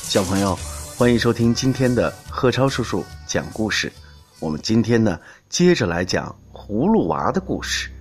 小朋友，欢迎收听今天的贺超叔叔讲故事。我们今天呢，接着来讲葫芦娃的故事。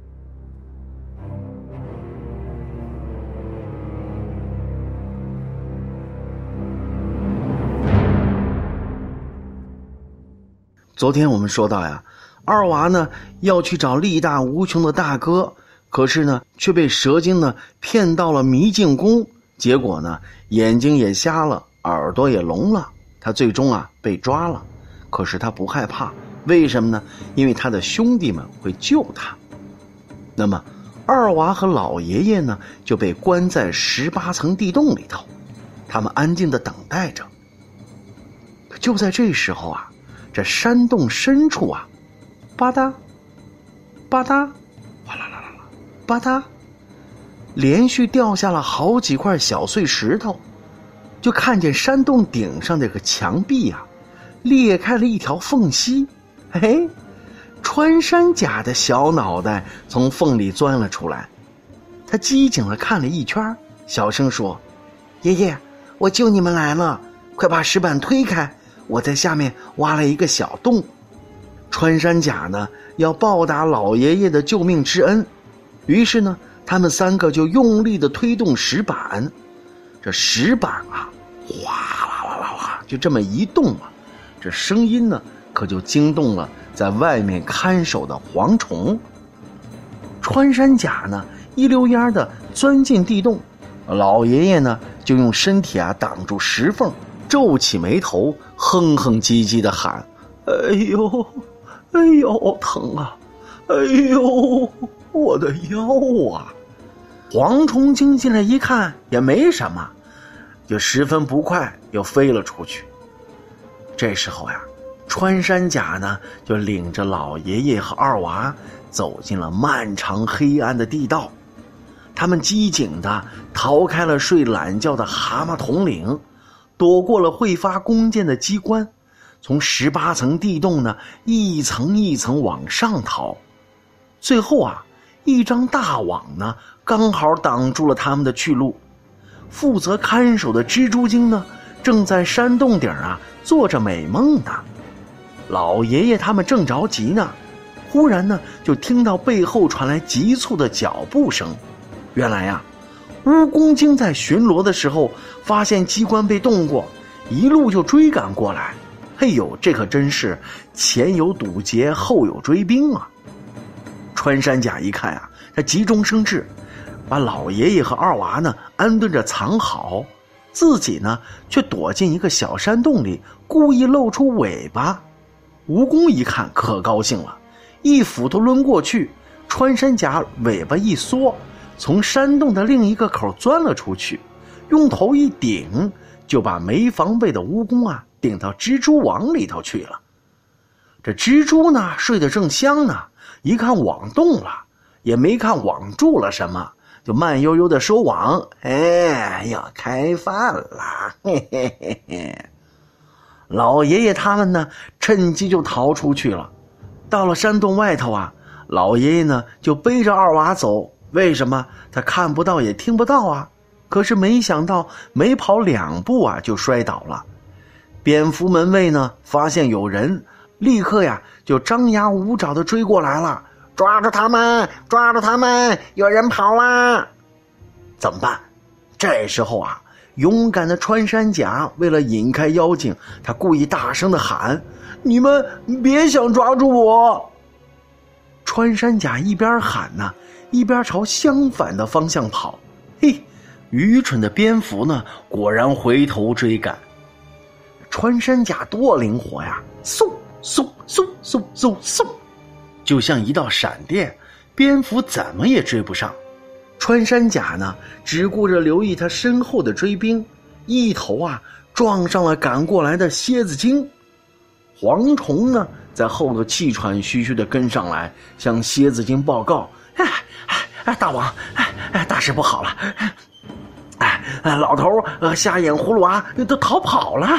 昨天我们说到呀，二娃呢要去找力大无穷的大哥，可是呢却被蛇精呢骗到了迷境宫，结果呢眼睛也瞎了，耳朵也聋了，他最终被抓了。可是他不害怕，为什么呢？因为他的兄弟们会救他。那么二娃和老爷爷呢就被关在18层地洞里头，他们安静地等待着。可就在这时候这山洞深处吧嗒吧嗒哗啦啦啦啦吧嗒，连续掉下了好几块小碎石头，就看见山洞顶上这个墙壁裂开了一条缝隙。穿山甲的小脑袋从缝里钻了出来，他机警地看了一圈，小声说：爷爷，我救你们来了，快把石板推开，我在下面挖了一个小洞。穿山甲呢要报答老爷爷的救命之恩，于是呢他们3个就用力地推动石板。这石板哗啦啦啦啦就这么一动这声音呢可就惊动了在外面看守的蝗虫。穿山甲呢一溜烟地钻进地洞，老爷爷呢就用身体挡住石缝，皱起眉头，哼哼唧唧地喊：哎呦哎呦疼啊，哎呦我的腰蝗虫精进来一看也没什么，就十分不快又飞了出去。这时候穿山甲呢就领着老爷爷和二娃走进了漫长黑暗的地道。他们机警地逃开了睡懒觉的蛤蟆统领，躲过了会发弓箭的机关，从18层地洞呢一层一层往上逃。最后一张大网呢刚好挡住了他们的去路。负责看守的蜘蛛精呢正在山洞顶做着美梦呢。老爷爷他们正着急呢，忽然呢就听到背后传来急促的脚步声。原来蜈蚣精在巡逻的时候发现机关被动过，一路就追赶过来。嘿呦，这可真是前有堵截后有追兵穿山甲一看他急中生智，把老爷爷和二娃呢安顿着藏好，自己呢却躲进一个小山洞里，故意露出尾巴。蜈蚣一看可高兴了，一斧头抡过去，穿山甲尾巴一缩，从山洞的另一个口钻了出去，用头一顶，就把没防备的蜈蚣顶到蜘蛛网里头去了。这蜘蛛呢睡得正香呢，一看网动了，也没看网住了什么，就慢悠悠地收网。要开饭了，嘿嘿嘿嘿。老爷爷他们呢趁机就逃出去了。到了山洞外头老爷爷呢就背着二娃走。为什么？他看不到也听不到可是没想到没跑2步就摔倒了。蝙蝠门卫呢发现有人，立刻就张牙舞爪地追过来了。抓住他们，抓住他们，有人跑啦！怎么办？这时候勇敢的穿山甲为了引开妖精，他故意大声地喊：你们别想抓住我！穿山甲一边喊一边朝相反的方向跑。愚蠢的蝙蝠呢果然回头追赶。穿山甲多灵活嗖嗖嗖嗖嗖嗖，就像一道闪电，蝙蝠怎么也追不上。穿山甲呢只顾着留意他身后的追兵，一头撞上了赶过来的蝎子精。蝗虫呢在后头气喘吁吁地跟上来，向蝎子精报告：大王，大事不好了，老头瞎眼葫芦娃都逃跑了。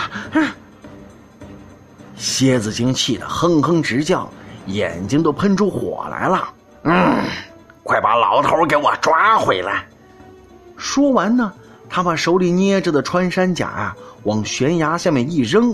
蝎子精气得哼哼直叫，眼睛都喷出火来了。快把老头给我抓回来！说完呢， 他把手里捏着的穿山甲往悬崖下面一扔，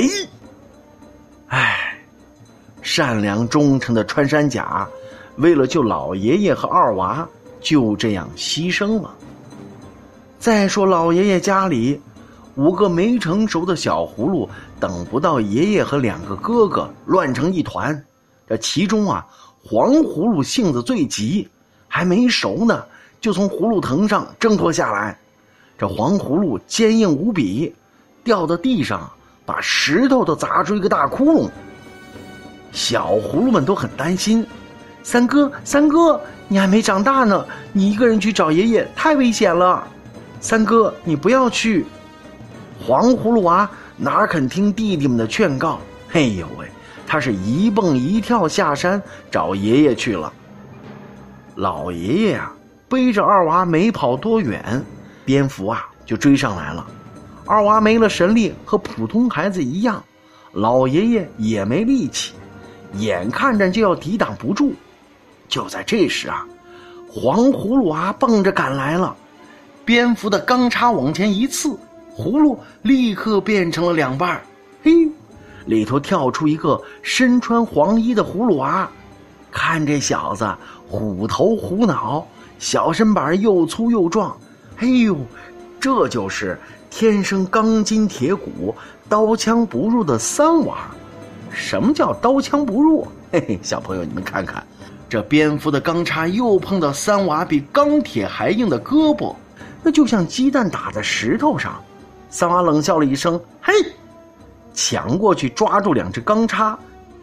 善良忠诚的穿山甲为了救老爷爷和二娃就这样牺牲了。再说老爷爷家里5个没成熟的小葫芦等不到爷爷和2个哥哥乱成一团，这其中黄葫芦性子最急，还没熟呢就从葫芦藤上挣脱下来。这黄葫芦坚硬无比，掉到地上把石头都砸出一个大窟窿。小葫芦们都很担心，三哥，你还没长大呢，你一个人去找爷爷太危险了。三哥，你不要去。黄葫芦娃哪肯听弟弟们的劝告，他是一蹦一跳下山找爷爷去了。老爷爷背着二娃没跑多远，蝙蝠就追上来了。二娃没了神力，和普通孩子一样，老爷爷也没力气，眼看着就要抵挡不住。就在这时黄葫芦娃蹦着赶来了，蝙蝠的钢叉往前一刺，葫芦立刻变成了2半。里头跳出一个身穿黄衣的葫芦娃，看这小子虎头虎脑，小身板又粗又壮，这就是天生钢筋铁骨，刀枪不入的三娃。什么叫刀枪不入？小朋友你们看看，这蝙蝠的钢叉又碰到三娃比钢铁还硬的胳膊，那就像鸡蛋打在石头上。三娃冷笑了一声，抢过去抓住2只钢叉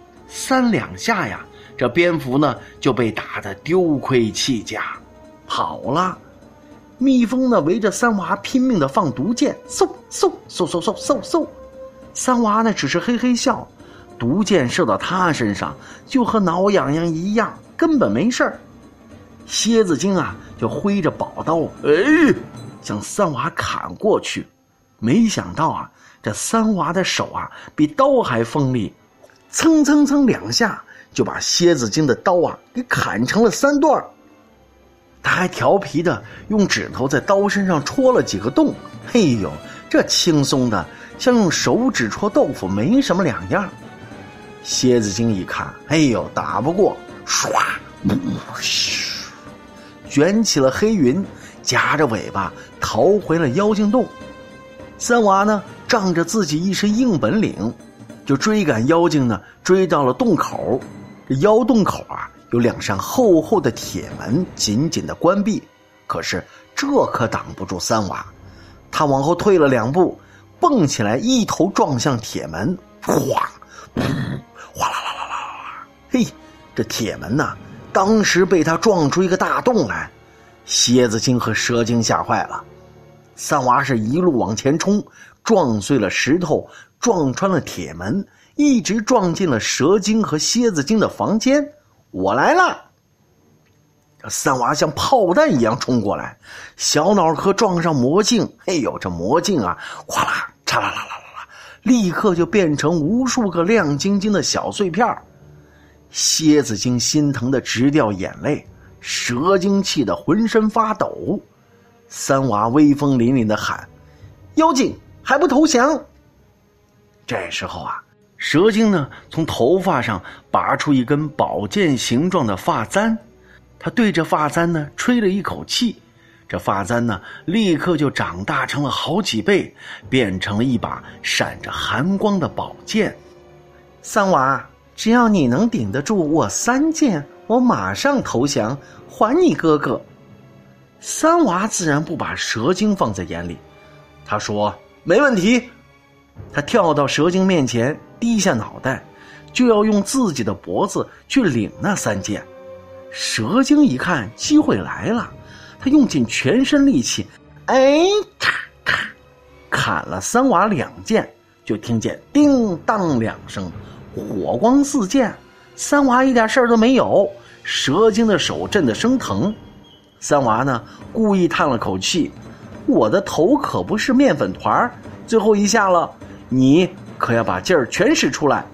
，3两下这蝙蝠呢就被打得丢盔弃甲跑了。蜜蜂呢围着三娃拼命地放毒箭，嗖嗖嗖嗖嗖嗖嗖。三娃呢只是嘿嘿笑，毒箭射到他身上就和挠痒痒一样，根本没事儿。蝎子精就挥着宝刀向三娃砍过去，没想到这三娃的手比刀还锋利，蹭蹭蹭2下就把蝎子精的刀给砍成了3段。他还调皮的用指头在刀身上戳了几个洞，这轻松的像用手指戳豆腐没什么两样。蝎子精一看，打不过，唰，卷起了黑云，夹着尾巴逃回了妖精洞。三娃呢仗着自己一身硬本领，就追赶妖精呢，追到了洞口。这妖洞口有2扇厚厚的铁门紧紧的关闭，可是这可挡不住三娃。他往后退了2步，蹦起来一头撞向铁门，哗啦啦啦啦，这铁门当时被他撞出一个大洞来。蝎子精和蛇精吓坏了，三娃是一路往前冲，撞碎了石头，撞穿了铁门，一直撞进了蛇精和蝎子精的房间。我来了！这三娃像炮弹一样冲过来，小脑壳撞上魔镜，这魔镜哗啦嚓啦啦啦啦，立刻就变成无数个亮晶晶的小碎片。蝎子精心疼的直掉眼泪，蛇精气得浑身发抖。三娃威风凛凛的喊：妖精还不投降！这时候蛇精呢从头发上拔出一根宝剑形状的发簪，他对着发簪呢吹了一口气，这发簪呢立刻就长大成了好几倍，变成了一把闪着寒光的宝剑。三娃，只要你能顶得住我3剑，我马上投降，还你哥哥。三娃自然不把蛇精放在眼里，他说没问题。他跳到蛇精面前，低下脑袋，就要用自己的脖子去领那3剑。蛇精一看机会来了，他用尽全身力气，咔咔砍了三娃2剑，就听见叮当2声，火光四溅。三娃一点事儿都没有，蛇精的手震得生疼。三娃呢故意叹了口气，我的头可不是面粉团，最后一下了，你可要把劲儿全使出来。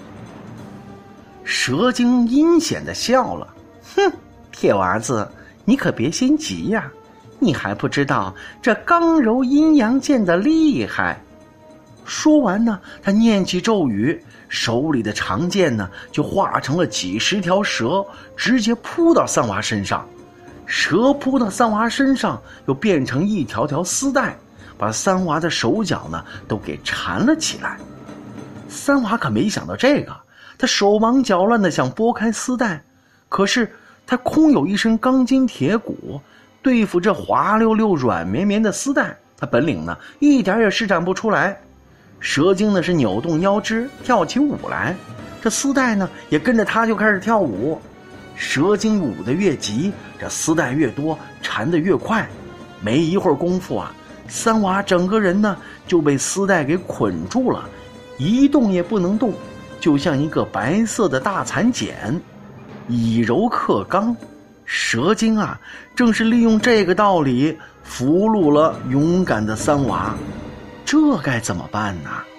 蛇精阴险地笑了，铁娃子，你可别心急呀， 你还不知道这刚柔阴阳剑的厉害。说完呢，他念起咒语，手里的长剑呢就化成了几十条蛇，直接扑到三娃身上。蛇扑到三娃身上，又变成一条条丝带，把三娃的手脚呢都给缠了起来。三娃可没想到这个，他手忙脚乱地想拨开丝带，可是他空有一身钢筋铁骨，对付这滑溜溜软绵绵的丝带，他本领呢一点也施展不出来。蛇精呢是扭动腰肢跳起舞来，这丝带呢也跟着他就开始跳舞。蛇精舞得越急，这丝带越多，缠得越快。没一会儿功夫啊，三娃整个人呢就被丝带给捆住了，一动也不能动，就像一个白色的大蚕茧。以柔克刚，蛇精啊正是利用这个道理俘虏了勇敢的三娃。这该怎么办呢？